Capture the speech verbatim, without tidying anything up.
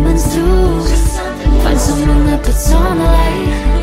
coming through. Find someone that puts on the light.